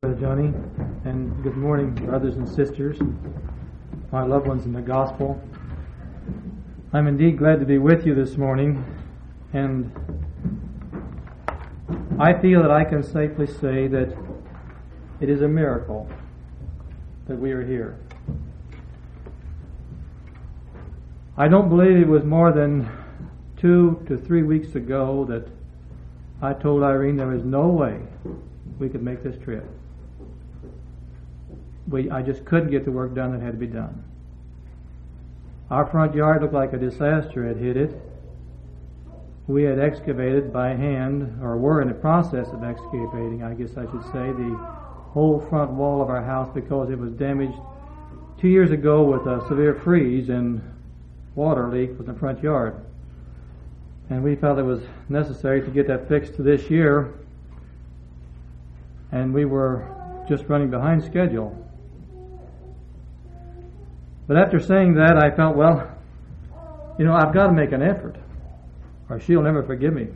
Johnny, and good morning, brothers and sisters, my loved ones in the gospel. I'm indeed glad to be with you this morning, and I feel that I can safely say that it is a miracle that we are here. I don't believe it was more than 2 to 3 weeks ago that I told Irene there was no way we could make this trip. I just couldn't get the work done that had to be done. Our front yard looked like a disaster had hit it. We had excavated by hand, or were in the process of excavating, I guess I should say, the whole front wall of our house because it was damaged 2 years ago with a severe freeze and water leak with the front yard. And we felt it was necessary to get that fixed this year, and we were just running behind schedule. But after saying that, I felt, I've got to make an effort, or she'll never forgive me.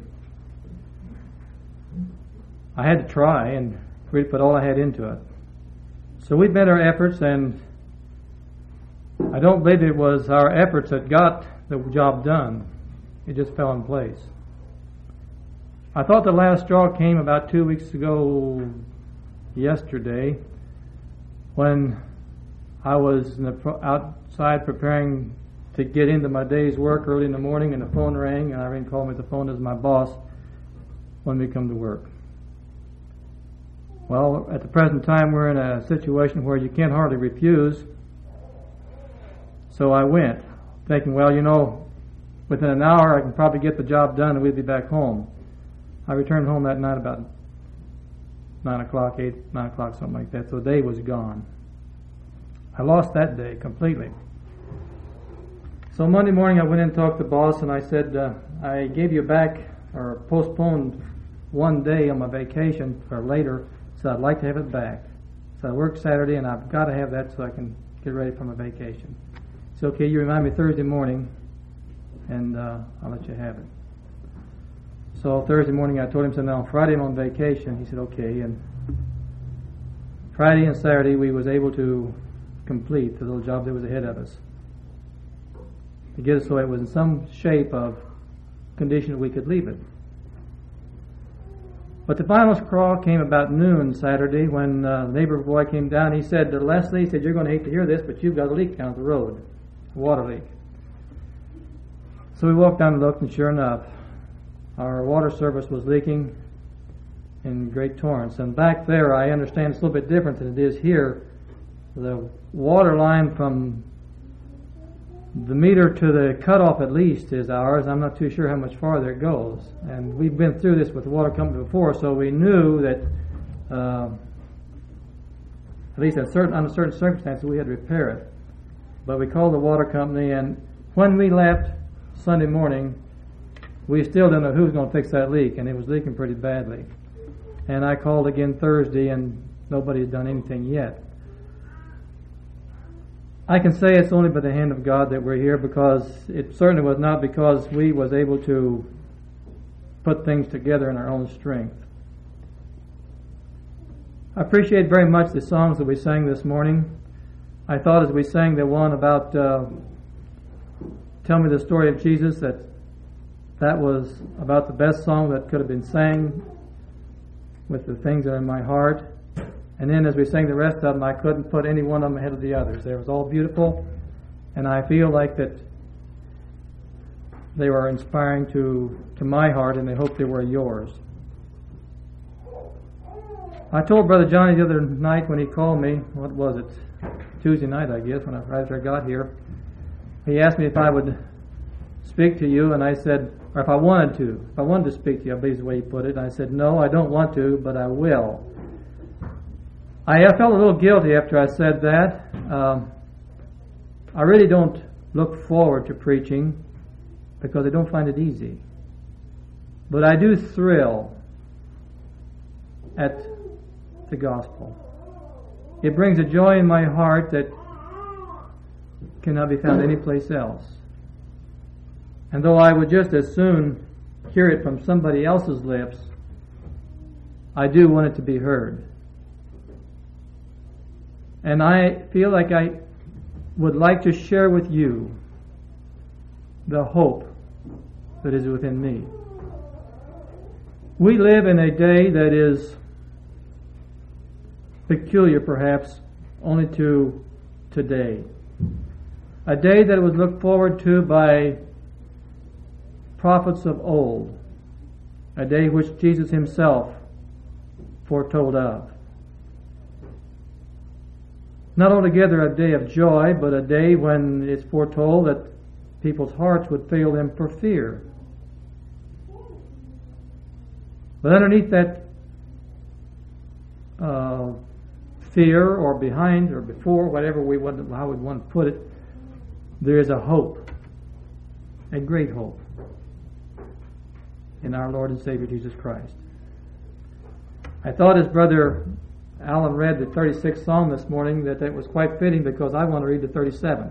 I had to try and really put all I had into it. So we made our efforts, and I don't believe it was our efforts that got the job done. It just fell in place. I thought the last straw came about 2 weeks ago yesterday when I was outside preparing to get into my day's work early in the morning, and the phone rang, and Irene called me the phone as my boss when we come to work. Well, at the present time, we're in a situation where you can't hardly refuse. So I went, thinking, within an hour I can probably get the job done and we'll be back home. I returned home that night about 9 o'clock, something like that, so the day was gone. I lost that day completely. So Monday morning I went in and talked to the boss, and I said, I gave you back, or postponed one day on my vacation for later, so I'd like to have it back. So I worked Saturday, and I've got to have that so I can get ready for my vacation. It's okay, you remind me Thursday morning, and I'll let you have it. So Thursday morning I told him, on Friday I'm on vacation. He said, okay, and Friday and Saturday we was able to complete the little job that was ahead of us, to get it so it was in some shape of condition that we could leave it. But the final straw came about noon Saturday when the neighbor boy came down. He said to Leslie, he said, you're going to hate to hear this, but you've got a leak down the road, a water leak. So we walked down and looked, and sure enough, our water service was leaking in great torrents. And back there, I understand it's a little bit different than it is here. The water line from the meter to the cutoff at least is ours. I'm not too sure how much farther it goes. And we've been through this with the water company before, so we knew that at least under certain circumstances we had to repair it. But we called the water company, and when we left Sunday morning, we still didn't know who was going to fix that leak, and it was leaking pretty badly. And I called again Thursday, and nobody had done anything yet. I can say it's only by the hand of God that we're here, because it certainly was not because we was able to put things together in our own strength. I appreciate very much the songs that we sang this morning. I thought as we sang the one about Tell Me the Story of Jesus, that was about the best song that could have been sang with the things that are in my heart. And then as we sang the rest of them, I couldn't put any one of them ahead of the others. They was all beautiful, and I feel like that they were inspiring to my heart, and I hope they were yours. I told Brother Johnny the other night when he called me, what was it, Tuesday night I guess, right after I got here, he asked me if I would speak to you, and I said, or if I wanted to speak to you, I believe is the way he put it. And I said, no, I don't want to, but I will. I felt a little guilty after I said that. I really don't look forward to preaching because I don't find it easy. But I do thrill at the gospel. It brings a joy in my heart that cannot be found anyplace else. And though I would just as soon hear it from somebody else's lips, I do want it to be heard. And I feel like I would like to share with you the hope that is within me. We live in a day that is peculiar, perhaps, only to today. A day that was looked forward to by prophets of old. A day which Jesus himself foretold of. Not altogether a day of joy, but a day when it's foretold that people's hearts would fail them for fear. But underneath that fear, or behind, or before, whatever how we want to put it, there is a hope, a great hope, in our Lord and Savior Jesus Christ. I thought as Brother Alan read the 36th Psalm this morning that was quite fitting, because I want to read the 37th.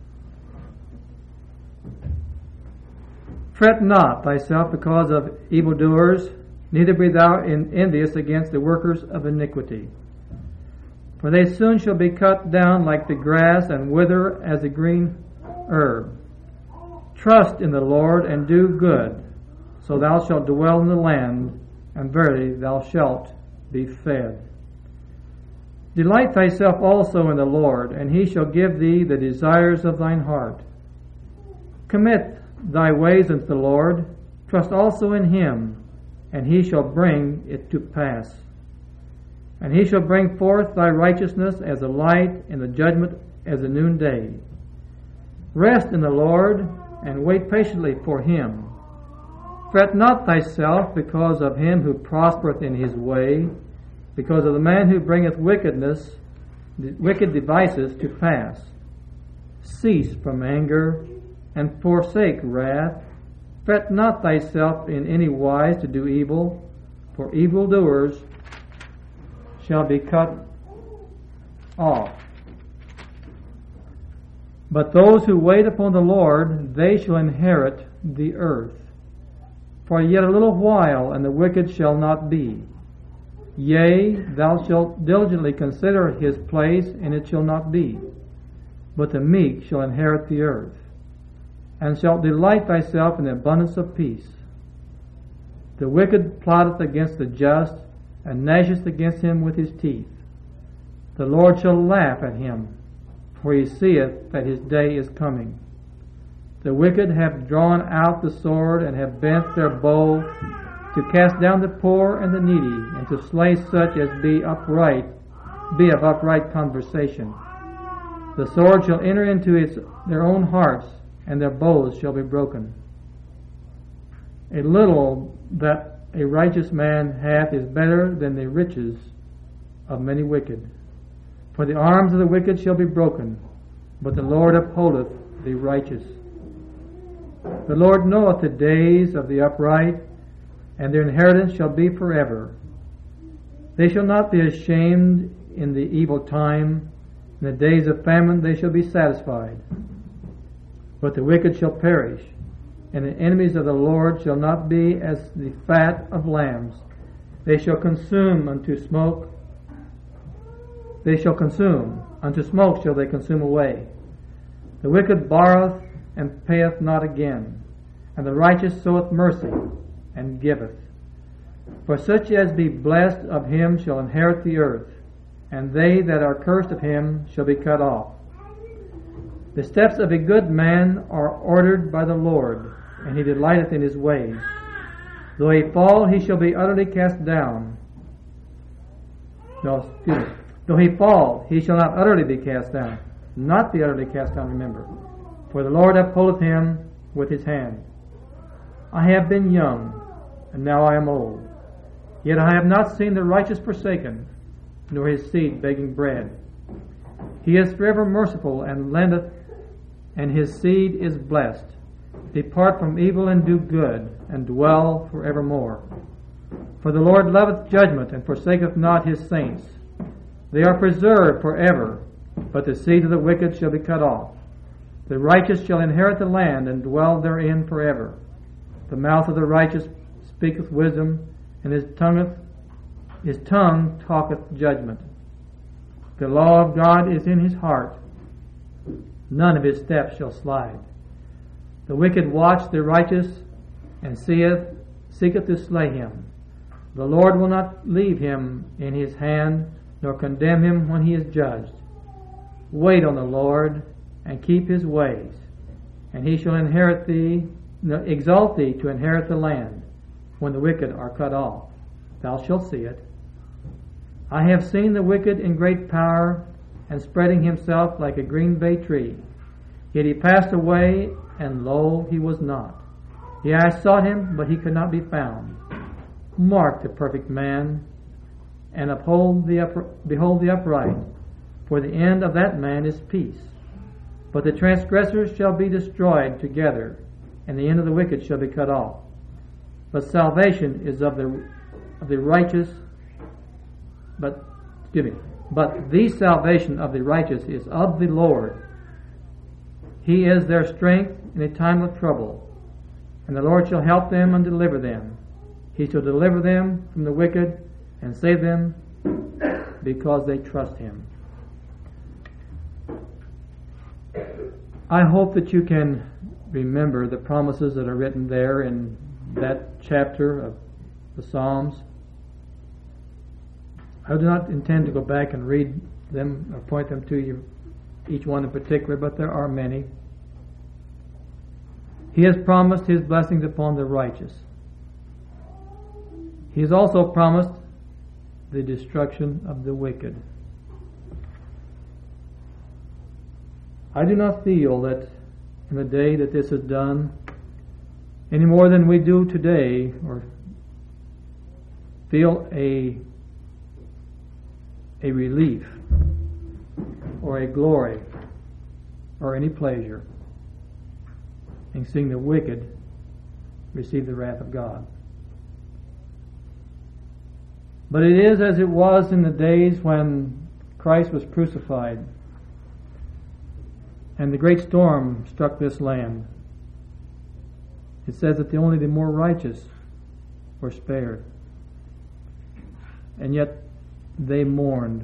Fret not thyself because of evildoers, neither be thou envious against the workers of iniquity. For they soon shall be cut down like the grass, and wither as the green herb. Trust in the Lord and do good, so thou shalt dwell in the land, and verily thou shalt be fed. Delight thyself also in the Lord, and he shall give thee the desires of thine heart. Commit thy ways unto the Lord, trust also in him, and he shall bring it to pass. And he shall bring forth thy righteousness as a light, and the judgment as a noonday. Rest in the Lord, and wait patiently for him. Fret not thyself because of him who prospereth in his way, because of the man who bringeth wicked devices to pass. Cease from anger, and forsake wrath. Fret not thyself in any wise to do evil, for evildoers shall be cut off. But those who wait upon the Lord, they shall inherit the earth. For yet a little while, and the wicked shall not be. Yea, thou shalt diligently consider his place, and it shall not be. But the meek shall inherit the earth, and shalt delight thyself in the abundance of peace. The wicked plotteth against the just, and gnasheth against him with his teeth. The Lord shall laugh at him, for he seeth that his day is coming. The wicked have drawn out the sword, and have bent their bow, to cast down the poor and the needy, and to slay such as be of upright conversation. The sword shall enter into their own hearts, and their bows shall be broken. A little that a righteous man hath is better than the riches of many wicked. For the arms of the wicked shall be broken, but the Lord upholdeth the righteous. The Lord knoweth the days of the upright, and their inheritance shall be forever. They shall not be ashamed in the evil time. In the days of famine they shall be satisfied. But the wicked shall perish, and the enemies of the Lord shall not be as the fat of lambs. They shall consume unto smoke. Unto smoke shall they consume away. The wicked borroweth and payeth not again, and the righteous soweth mercy and giveth. For such as be blessed of him shall inherit the earth, and they that are cursed of him shall be cut off. The steps of a good man are ordered by the Lord, and he delighteth in his ways. Though he fall, he shall be utterly cast down. Though he fall, he shall not utterly be cast down. Not be utterly cast down, remember. For the Lord upholdeth him with his hand. I have been young, and now I am old. Yet I have not seen the righteous forsaken, nor his seed begging bread. He is forever merciful, and lendeth, and his seed is blessed. Depart from evil and do good, and dwell forevermore. For the Lord loveth judgment, and forsaketh not his saints. They are preserved forever, but the seed of the wicked shall be cut off. The righteous shall inherit the land, and dwell therein forever. The mouth of the righteous speaketh wisdom, and his tongue talketh judgment. The law of God is in his heart. None of his steps shall slide. The wicked watch the righteous, and seeketh to slay him. The Lord will not leave him in his hand, nor condemn him when he is judged. Wait on the Lord, and keep his ways, and he shall exalt thee to inherit the land, when the wicked are cut off. Thou shalt see it. I have seen the wicked in great power, and spreading himself like a green bay tree. Yet he passed away, and lo, he was not. Yea, I sought him, but he could not be found. Mark the perfect man, and behold the upright, for the end of that man is peace. But the transgressors shall be destroyed together, and the end of the wicked shall be cut off. But salvation is of the righteous. But the salvation of the righteous is of the Lord. He is their strength in a time of trouble, and the Lord shall help them and deliver them. He shall deliver them from the wicked and save them because they trust him. I hope that you can remember the promises that are written there in that chapter of the Psalms. I do not intend to go back and read them or point them to you, each one in particular, but there are many. He has promised his blessings upon the righteous. He has also promised the destruction of the wicked. I do not feel that in the day that this is done, any more than we do today, or feel a relief or a glory or any pleasure in seeing the wicked receive the wrath of God. But it is as it was in the days when Christ was crucified and the great storm struck this land. It says that only the more righteous were spared. And yet they mourned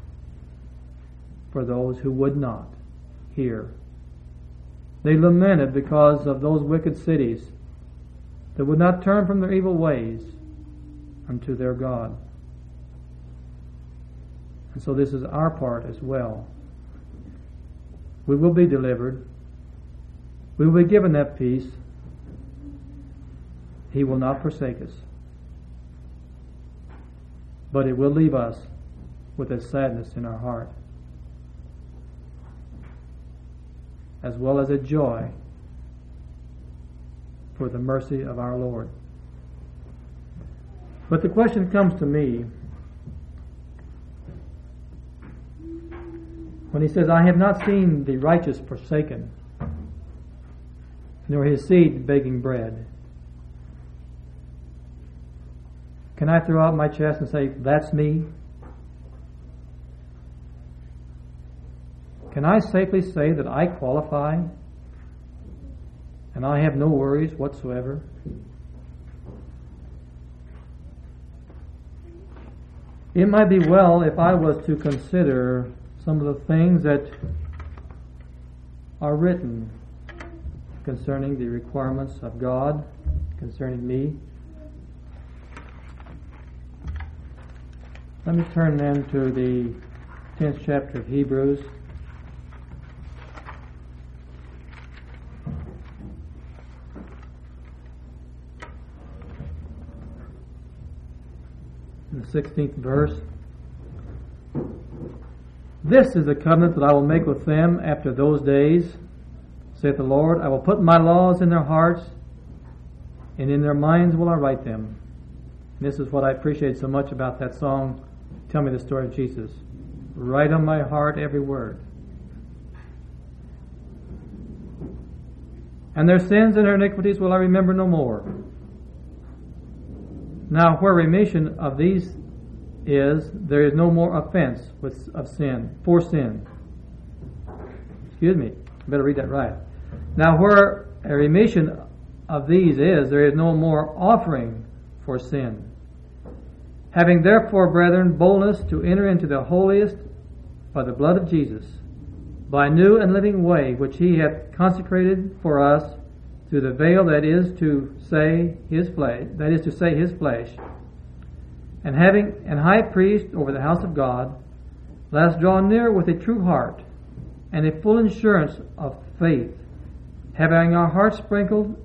for those who would not hear. They lamented because of those wicked cities that would not turn from their evil ways unto their God. And so this is our part as well. We will be delivered. We will be given that peace. He will not forsake us. But it will leave us with a sadness in our heart, as well as a joy for the mercy of our Lord. But the question comes to me when he says, I have not seen the righteous forsaken, nor his seed begging bread. Can I throw out my chest and say, that's me? Can I safely say that I qualify and I have no worries whatsoever? It might be well if I was to consider some of the things that are written concerning the requirements of God, concerning me. Let me turn then to the 10th chapter of Hebrews. In the 16th verse. This is the covenant that I will make with them after those days, saith the Lord. I will put my laws in their hearts, and in their minds will I write them. And this is what I appreciate so much about that song, Tell Me the Story of Jesus. Write on my heart every word. And their sins and their iniquities will I remember no more. Now where remission of these is, there is no more offense of sin, for sin. Excuse me, I better read that right. Now where a remission of these is, there is no more offering for sin. Having therefore, brethren, boldness to enter into the holiest by the blood of Jesus, by a new and living way which he hath consecrated for us through the veil that is to say his flesh, and having an high priest over the house of God, let us draw near with a true heart and a full assurance of faith, having our hearts sprinkled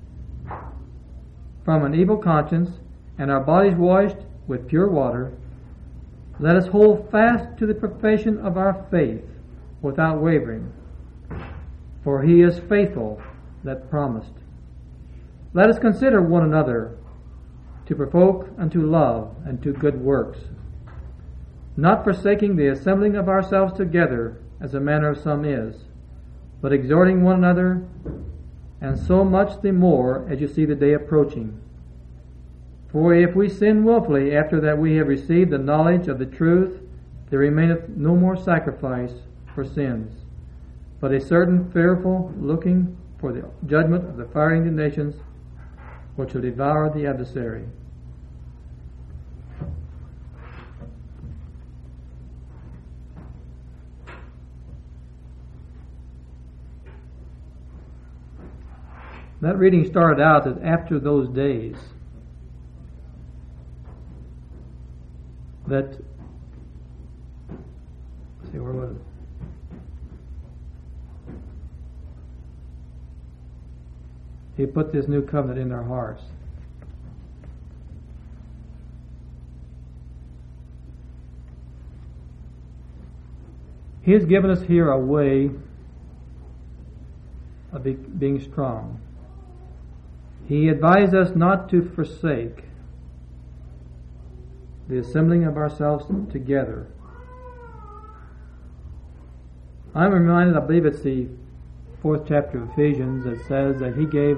from an evil conscience and our bodies washed with pure water. Let us hold fast to the profession of our faith without wavering, for he is faithful that promised. Let us consider one another to provoke unto love and to good works, not forsaking the assembling of ourselves together, as the manner of some is, but exhorting one another, and so much the more as you see the day approaching. For if we sin wilfully after that we have received the knowledge of the truth, there remaineth no more sacrifice for sins, but a certain fearful looking for the judgment of the fiery indignation which will devour the adversary. That reading started out as after those days. Let's see, where was it? He put this new covenant in their hearts. He has given us here a way of being strong. He advised us not to forsake the assembling of ourselves together. I'm reminded, I believe it's the 4th chapter of Ephesians, that says that he gave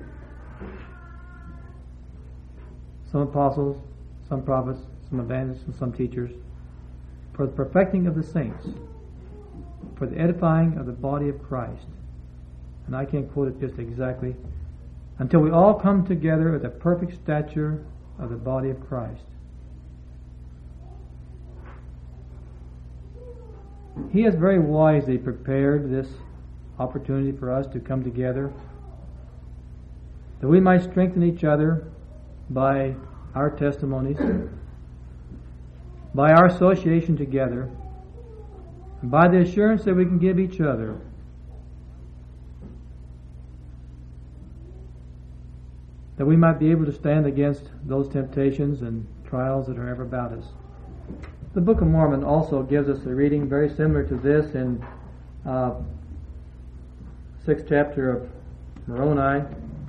some apostles, some prophets, some evangelists, and some teachers for the perfecting of the saints, for the edifying of the body of Christ. And I can't quote it just exactly. Until we all come together at the perfect stature of the body of Christ. He has very wisely prepared this opportunity for us to come together, that we might strengthen each other by our testimonies, by our association together, and by the assurance that we can give each other. That we might be able to stand against those temptations and trials that are ever about us. The Book of Mormon also gives us a reading very similar to this in 6th chapter of Moroni.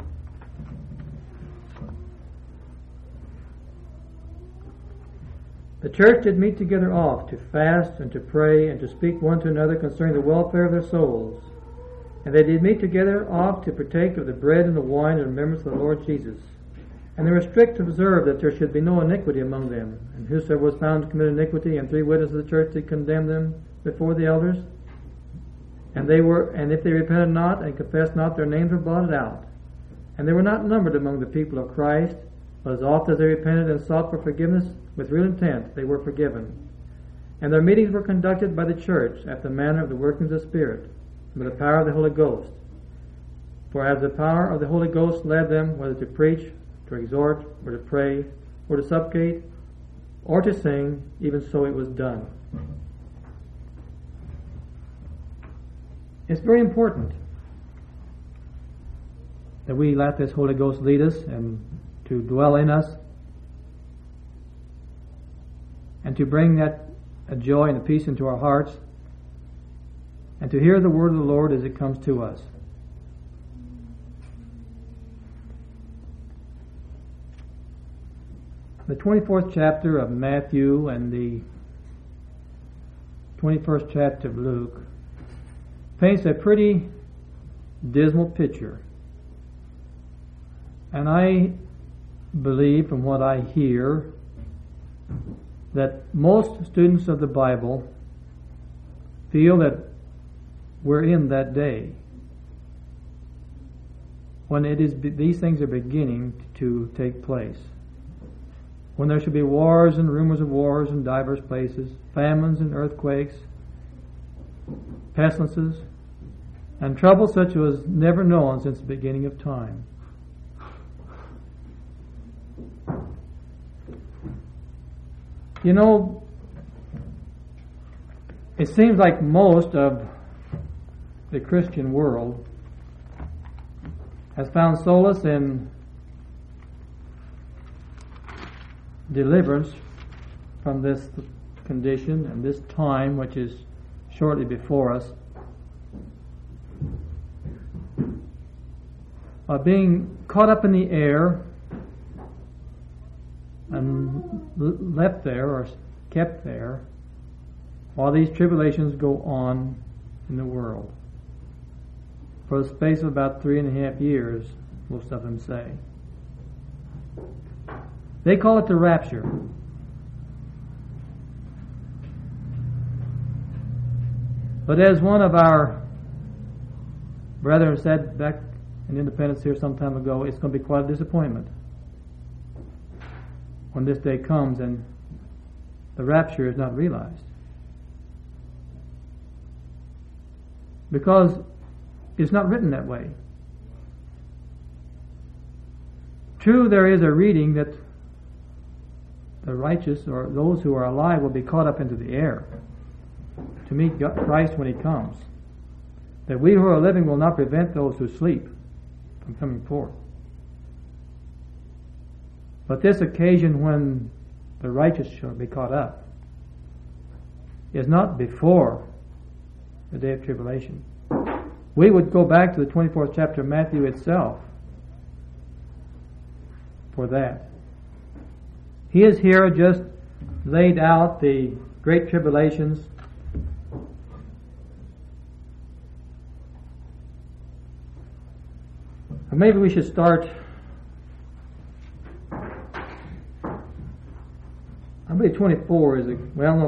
The church did meet together oft to fast and to pray and to speak one to another concerning the welfare of their souls. And they did meet together oft to partake of the bread and the wine in remembrance of the Lord Jesus. And they were strict to observe that there should be no iniquity among them. And whosoever was found to commit iniquity, and 3 witnesses of the church did condemn them before the elders. And if they repented not and confessed not, their names were blotted out. And they were not numbered among the people of Christ, but as oft as they repented and sought for forgiveness with real intent, they were forgiven. And their meetings were conducted by the church after the manner of the workings of the Spirit, by the power of the Holy Ghost. For as the power of the Holy Ghost led them, whether to preach, to exhort, or to pray, or to supplicate, or to sing, even so it was done. It's very important that we let this Holy Ghost lead us and to dwell in us and to bring that joy and peace into our hearts and to hear the word of the Lord as it comes to us. The 24th chapter of Matthew and the 21st chapter of Luke paints a pretty dismal picture. And I believe, from what I hear, that most students of the Bible feel that we're in that day when these things are beginning to take place. When there should be wars and rumors of wars in divers places, famines and earthquakes, pestilences, and trouble such as was never known since the beginning of time. You know, it seems like most of the Christian world has found solace in deliverance from this condition and this time which is shortly before us, being caught up in the air and left there or kept there while these tribulations go on in the world for the space of about 3.5 years, most of them say. They call it the rapture. But as one of our brethren said back in Independence here some time ago, it's going to be quite a disappointment when this day comes and the rapture is not realized. Because it's not written that way. True, there is a reading that the righteous or those who are alive will be caught up into the air to meet Christ when He comes. That we who are living will not prevent those who sleep from coming forth. But this occasion when the righteous shall be caught up is not before the day of tribulation. We would go back to the 24th chapter of Matthew itself for that. He has here just laid out the great tribulations and maybe we should start, I believe 24 is,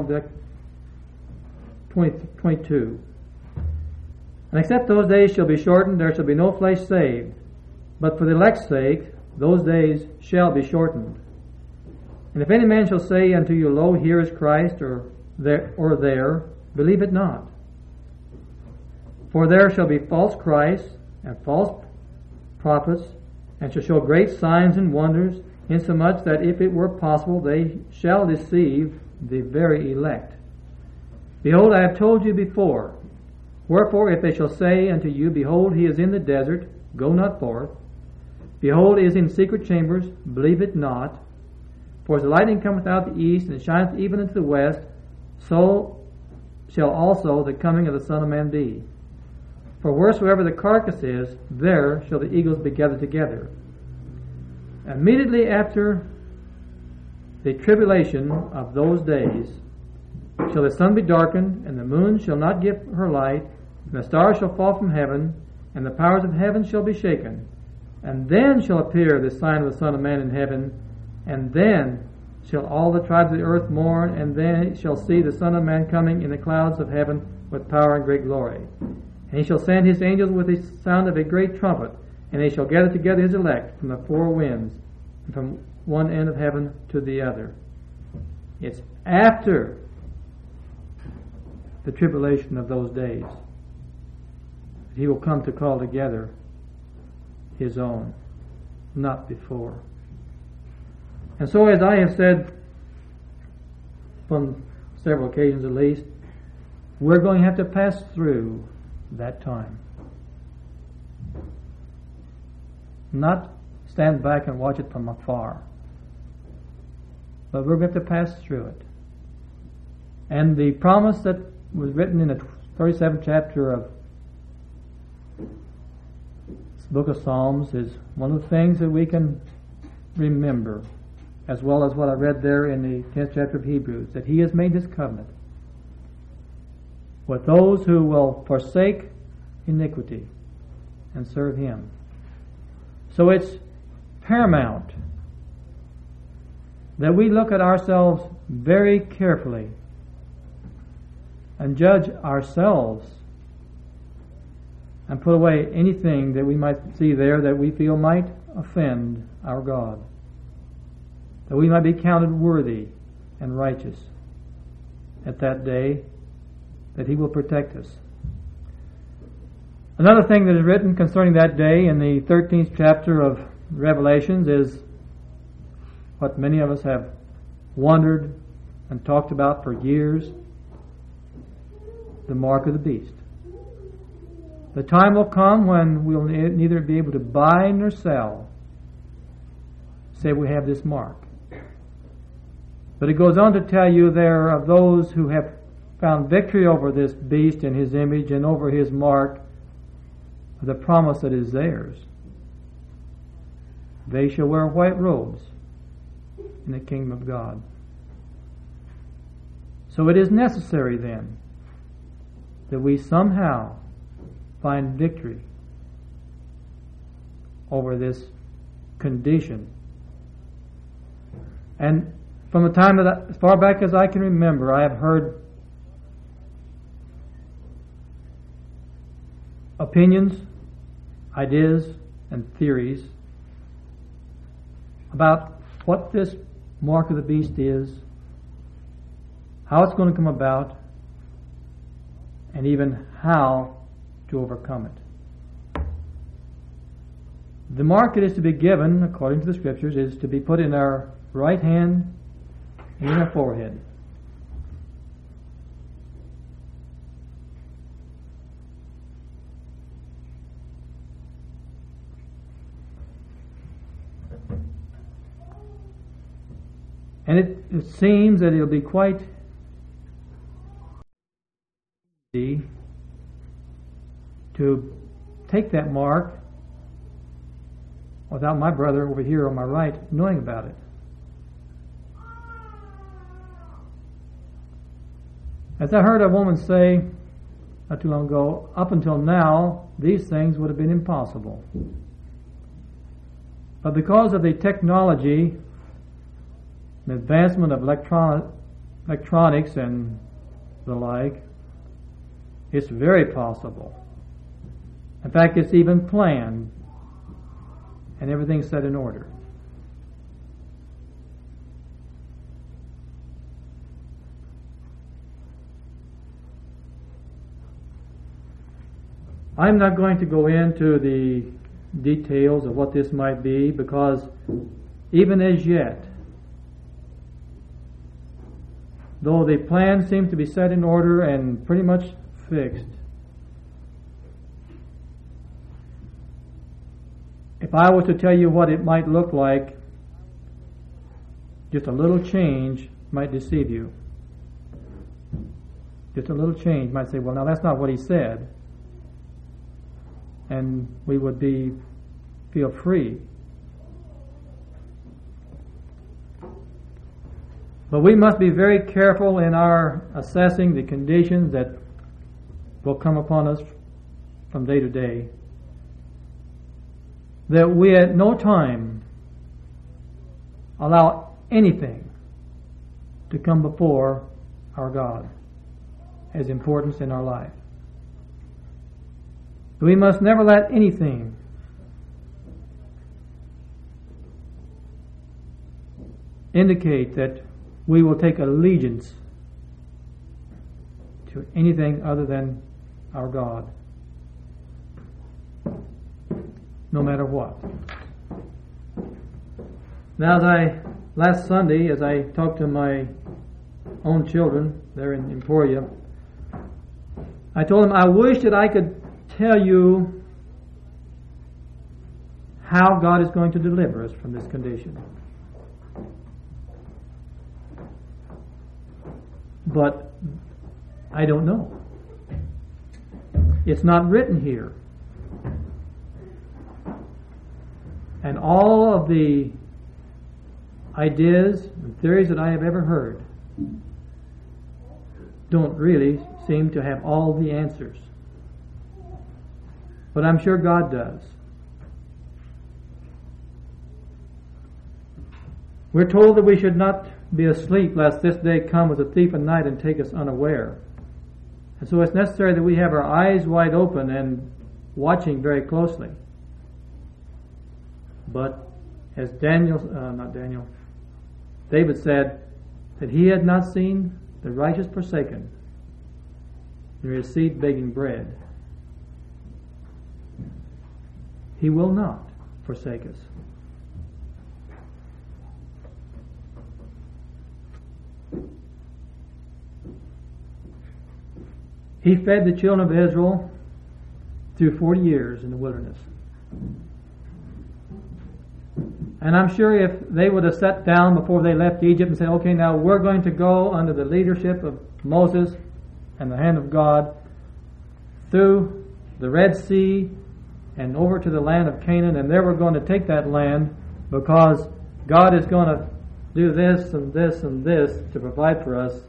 22. And except those days shall be shortened, there shall be no flesh saved. But for the elect's sake, those days shall be shortened. And if any man shall say unto you, Lo, here is Christ, or there, believe it not. For there shall be false Christs and false prophets, and shall show great signs and wonders, insomuch that if it were possible, they shall deceive the very elect. Behold, I have told you before. Wherefore, if they shall say unto you, Behold, he is in the desert, go not forth. Behold, he is in secret chambers, believe it not. For as the lightning cometh out the east, and shineth even into the west, so shall also the coming of the Son of Man be. For wheresoever the carcass is, there shall the eagles be gathered together. Immediately after the tribulation of those days, shall the sun be darkened, and the moon shall not give her light, and the stars shall fall from heaven, and the powers of heaven shall be shaken. And then shall appear the sign of the Son of Man in heaven, and then shall all the tribes of the earth mourn, and then shall see the Son of Man coming in the clouds of heaven with power and great glory. And he shall send his angels with the sound of a great trumpet, and they shall gather together his elect from the four winds, and from one end of heaven to the other. It's after the tribulation of those days he will come to call together his own, not before. And so, as I have said on several occasions at least, we're going to have to pass through that time. Not stand back and watch it from afar, but we're going to have to pass through it. And the promise that was written in the 37th chapter of the book of Psalms is one of the things that we can remember, as well as what I read there in the 10th chapter of Hebrews, that he has made his covenant with those who will forsake iniquity and serve him. So it's paramount that we look at ourselves very carefully and judge ourselves and put away anything that we might see there that we feel might offend our God, that we might be counted worthy and righteous at that day that He will protect us. Another thing that is written concerning that day in the 13th chapter of Revelations is what many of us have wondered and talked about for years: the mark of the beast. The time will come when we'll neither be able to buy nor sell, say we have this mark. But it goes on to tell you there of those who have found victory over this beast and his image and over his mark, the promise that is theirs. They shall wear white robes in the kingdom of God. So it is necessary then that we somehow find victory over this condition. And from the time as far back as I can remember, I have heard opinions, ideas, and theories about what this mark of the beast is, how it's going to come about, and even how to overcome it. The mark that is to be given, according to the Scriptures, is to be put in our right hand and in our forehead. And it seems that it'll be quite easy to take that mark without my brother over here on my right knowing about it. As I heard a woman say not too long ago, up until now, these things would have been impossible. But because of the technology, the advancement of electronics and the like, it's very possible. In fact, it's even planned, and everything's set in order. I'm not going to go into the details of what this might be, because even as yet, though the plan seems to be set in order and pretty much fixed, if I were to tell you what it might look like, just a little change might deceive you. Just a little change might say, well, now that's not what he said. And we would feel free. But we must be very careful in our assessing the conditions that will come upon us from day to day, that we at no time allow anything to come before our God as importance in our life. We must never let anything indicate that we will take allegiance to anything other than our God, no matter what. Now, last Sunday, as I talked to my own children there in Emporia, I told them I wish that I could tell you how God is going to deliver us from this condition. But I don't know. It's not written here. And all of the ideas and theories that I have ever heard don't really seem to have all the answers. But I'm sure God does. We're told that we should not be asleep lest this day come as a thief in night and take us unaware. And so it's necessary that we have our eyes wide open and watching very closely. But as David said that he had not seen the righteous forsaken, and receive begging bread, He will not forsake us. He fed the children of Israel through 40 years in the wilderness. And I'm sure if they would have sat down before they left Egypt and said, okay, now we're going to go under the leadership of Moses and the hand of God through the Red Sea and over to the land of Canaan, and there we're going to take that land because God is going to do this and this and this to provide for us,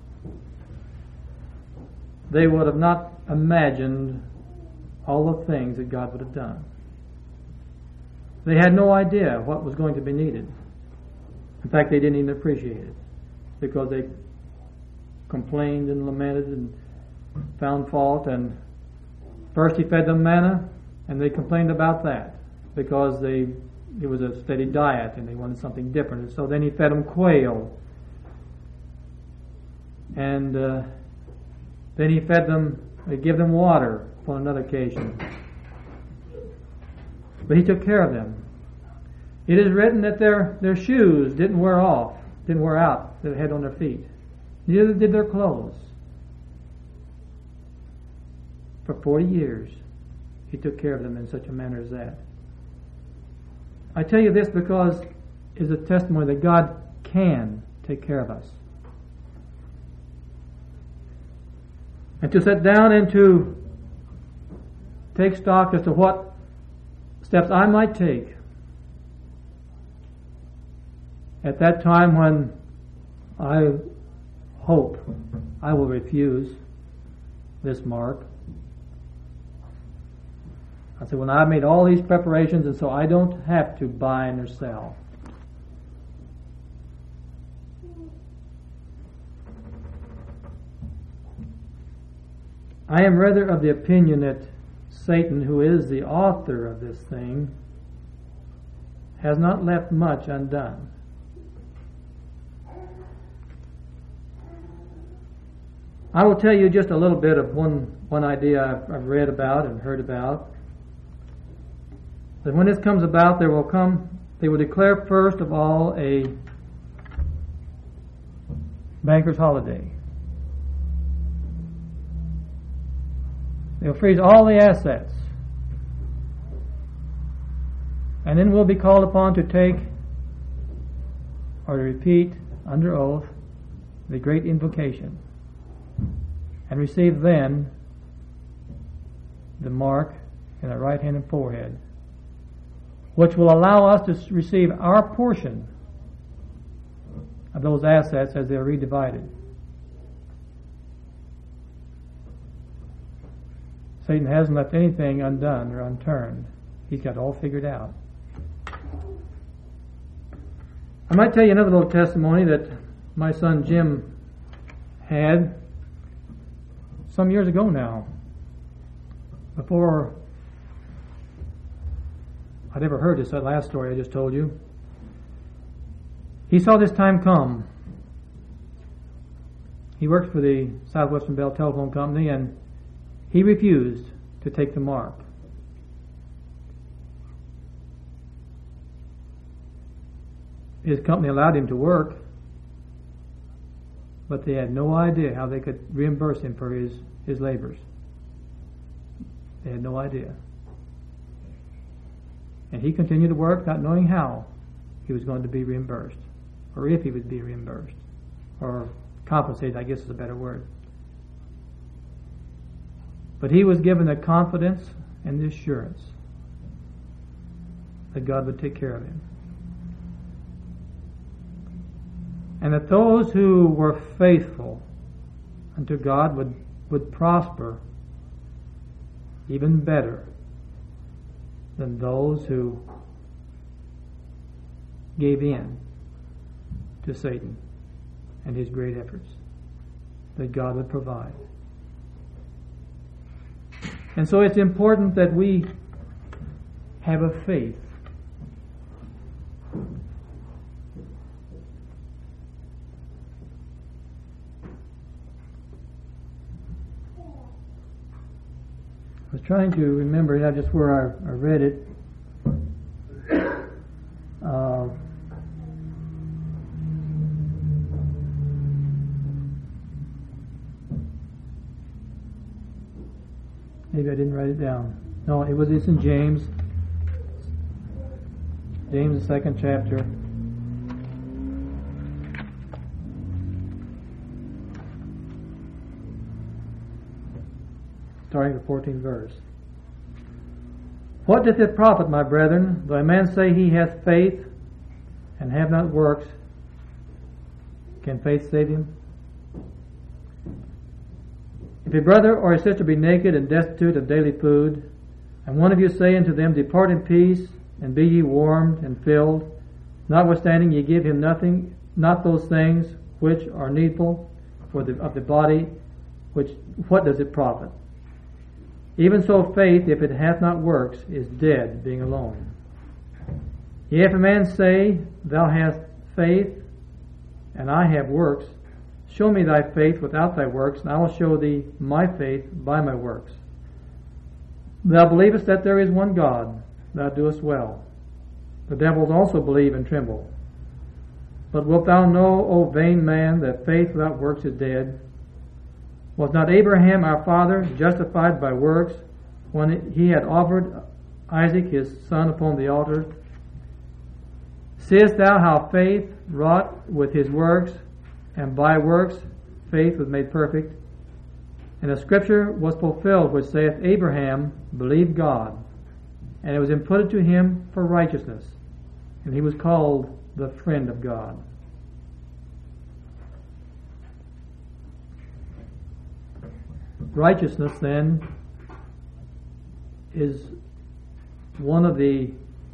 they would have not imagined all the things that God would have done. They had no idea what was going to be needed. In fact, they didn't even appreciate it because they complained and lamented and found fault. And first He fed them manna, and they complained about that because it was a steady diet and they wanted something different. And so then He fed them quail, and then He fed them, gave them water on another occasion. But He took care of them. It is written that their shoes didn't wear out that they had on their feet. Neither did their clothes. For 40 years, He took care of them in such a manner as that. I tell you this because it's a testimony that God can take care of us. And to sit down and to take stock as to what steps I might take at that time when I hope I will refuse this mark. I said, well, I've made all these preparations, and so I don't have to bind or sell. I am rather of the opinion that Satan, who is the author of this thing, has not left much undone. I will tell you just a little bit of one idea I've read about and heard about. That when this comes about, they will declare first of all a banker's holiday. They'll freeze all the assets. And then we'll be called upon to take or to repeat under oath the great invocation and receive then the mark in the right hand and forehead, which will allow us to receive our portion of those assets as they are redivided. Satan hasn't left anything undone or unturned. He's got it all figured out. I might tell you another little testimony that my son Jim had some years ago now, before I'd ever heard this last story I just told you. He saw this time come. He worked for the Southwestern Bell Telephone Company, and he refused to take the mark. His company allowed him to work, but they had no idea how they could reimburse him for his labors. They had no idea. And he continued to work not knowing how he was going to be reimbursed, or if he would be reimbursed, or compensated, I guess is a better word. But he was given the confidence and the assurance that God would take care of him. And that those who were faithful unto God would prosper even better than those who gave in to Satan and his great efforts, that God would provide. And so it's important that we have a faith was trying to remember now just where I read it. Maybe I didn't write it down. No, it's in James. James, the 2nd chapter. Starting the 14th verse. What doth it profit, my brethren, though a man say he hath faith and have not works? Can faith save him? If a brother or a sister be naked and destitute of daily food, and one of you say unto them, Depart in peace, and be ye warmed and filled, notwithstanding ye give him nothing, not those things which are needful of the body, what does it profit? Even so faith, if it hath not works, is dead, being alone. Yea, if a man say, Thou hast faith, and I have works, show me thy faith without thy works, and I will show thee my faith by my works. Thou believest that there is one God, thou doest well. The devils also believe and tremble. But wilt thou know, O vain man, that faith without works is dead? Was not Abraham our father justified by works when he had offered Isaac his son upon the altar? Seest thou how faith wrought with his works, and by works faith was made perfect? And the scripture was fulfilled which saith, Abraham believed God, and it was imputed to him for righteousness, and he was called the friend of God. Righteousness, then, is one of the,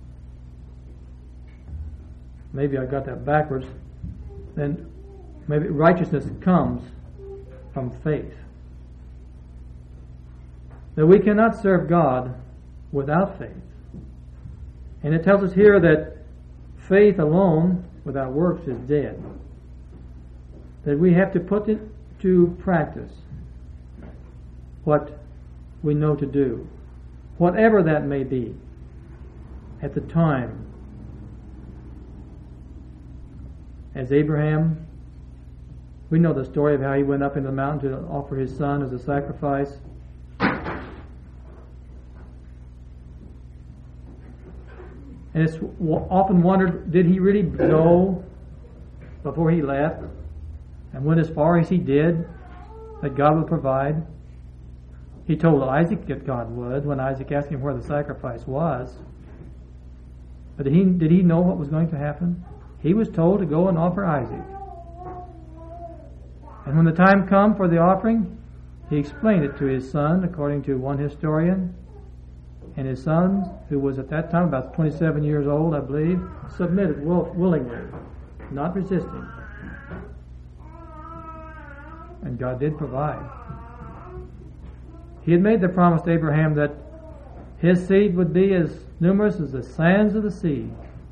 maybe I got that backwards, then maybe righteousness comes from faith. That we cannot serve God without faith. And it tells us here that faith alone without works is dead. That we have to put into practice what we know to do, whatever that may be at the time. As Abraham, we know the story of how he went up into the mountain to offer his son as a sacrifice. And it's often wondered, did he really know before he left and went as far as he did that God would provide? He told Isaac that God would when Isaac asked him where the sacrifice was. But did he know what was going to happen? He was told to go and offer Isaac. And when the time come for the offering, he explained it to his son, according to one historian. And his son, who was at that time about 27 years old, I believe, submitted willingly, not resisting. And God did provide. He had made the promise to Abraham that his seed would be as numerous as the sands of the sea.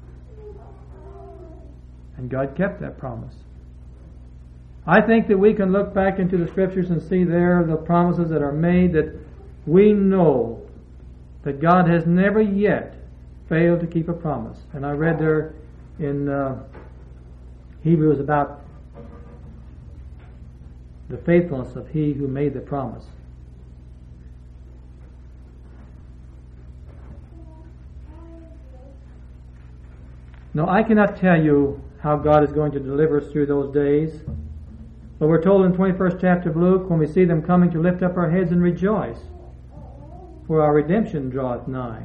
And God kept that promise. I think that we can look back into the scriptures and see there the promises that are made, that we know that God has never yet failed to keep a promise. And I read there in Hebrews about the faithfulness of he who made the promise. Now, I cannot tell you how God is going to deliver us through those days, but we're told in the 21st chapter of Luke, when we see them coming, to lift up our heads and rejoice, for our redemption draweth nigh.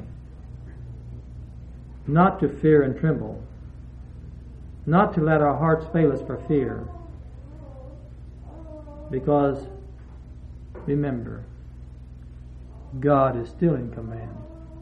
Not to fear and tremble, not to let our hearts fail us for fear, because remember, God is still in command.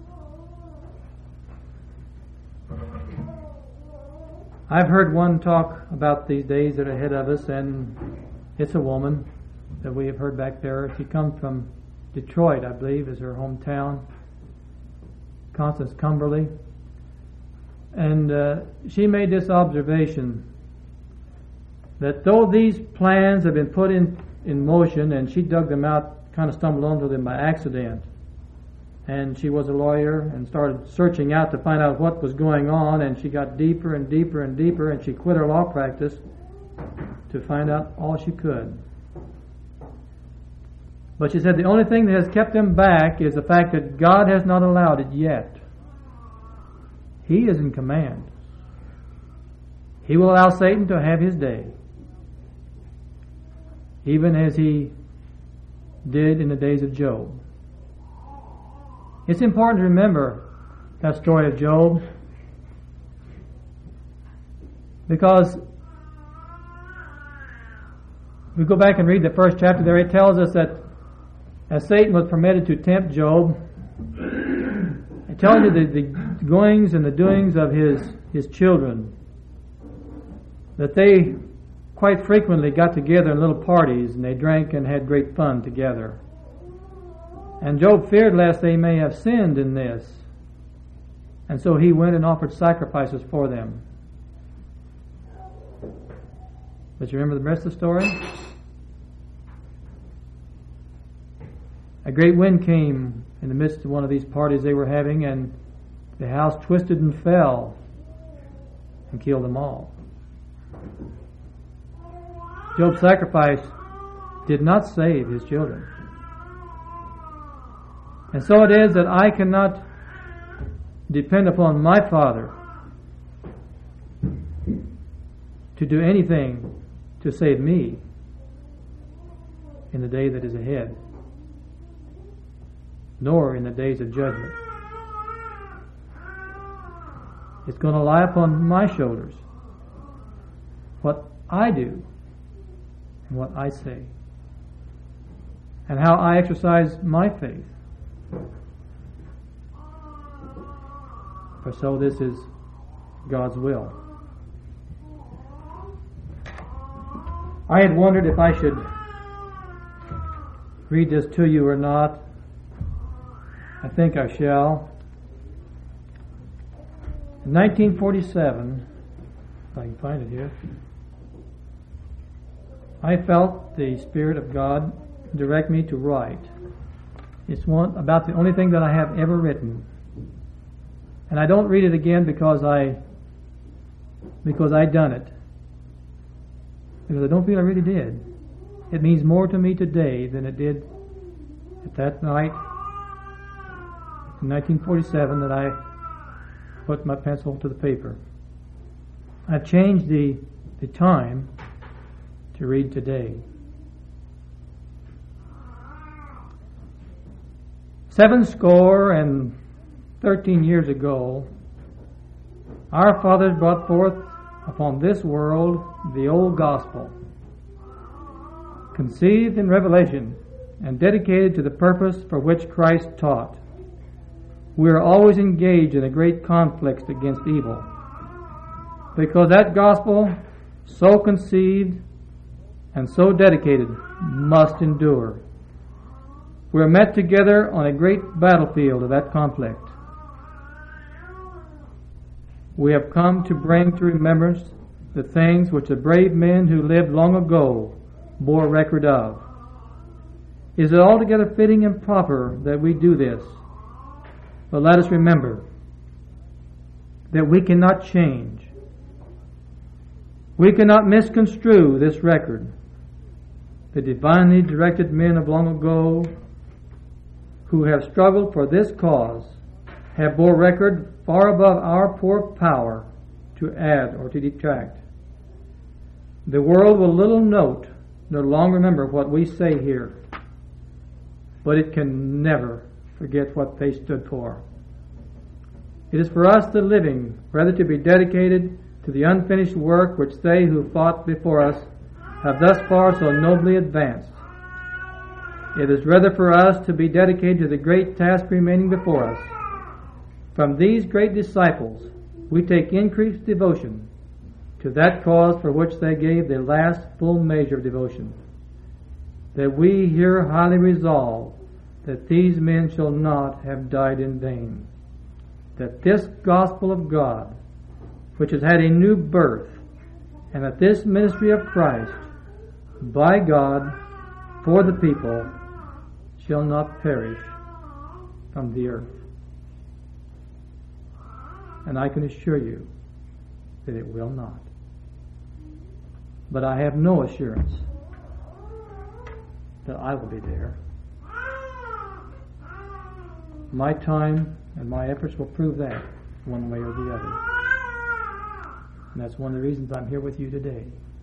I've heard one talk about these days that are ahead of us, and it's a woman that we have heard back there. She comes from Detroit, I believe, is her hometown. Constance Cumberly. And she made this observation, that though these plans have been put in motion, and she dug them out, kind of stumbled onto them by accident, and she was a lawyer and started searching out to find out what was going on, and she got deeper and deeper and deeper, and she quit her law practice to find out all she could. But she said the only thing that has kept them back is the fact that God has not allowed it yet. He is in command. He will allow Satan to have his day, even as he did in the days of Job. It's important to remember that story of Job, because we go back and read the first chapter there. It tells us that as Satan was permitted to tempt Job, it tells you the goings and the doings of his children, that they quite frequently got together in little parties and they drank and had great fun together. And Job feared lest they may have sinned in this, and so he went and offered sacrifices for them. But you remember the rest of the story? A great wind came in the midst of one of these parties they were having, and the house twisted and fell and killed them all. Job's sacrifice did not save his children. And so it is that I cannot depend upon my Father to do anything to save me in the day that is ahead, nor in the days of judgment. It's going to lie upon my shoulders, what I do and what I say, and how I exercise my faith. For so this is God's will. I had wondered if I should read this to you or not. I think I shall. In 1947, if I can find it here, I felt the Spirit of God direct me to write. It's about the only thing that I have ever written. And I don't read it again because I done it. Because I don't feel I really did. It means more to me today than it did at that night in 1947 that I put my pencil to the paper. I've changed the time to read today. 70 years ago, our fathers brought forth upon this world the old gospel, conceived in revelation and dedicated to the purpose for which Christ taught. We are always engaged in a great conflict against evil, because that gospel, so conceived and so dedicated, must endure. We are met together on a great battlefield of that conflict. We have come to bring to remembrance the things which the brave men who lived long ago bore record of. Is it altogether fitting and proper that we do this? But let us remember that we cannot change. We cannot misconstrue this record. The divinely directed men of long ago who have struggled for this cause have bore record far above our poor power to add or to detract. The world will little note nor long remember what we say here, but it can never forget what they stood for. It is for us, the living, rather to be dedicated to the unfinished work which they who fought before us have thus far so nobly advanced. It is rather for us to be dedicated to the great task remaining before us. From these great disciples, we take increased devotion to that cause for which they gave the last full measure of devotion, that we here highly resolve that these men shall not have died in vain, that this gospel of God, which has had a new birth, and that this ministry of Christ, by God, for the people, shall not perish, from the earth. And I can assure you that it will not. But I have no assurance that I will be there. My time and my efforts will prove that one way or the other. And that's one of the reasons I'm here with you today.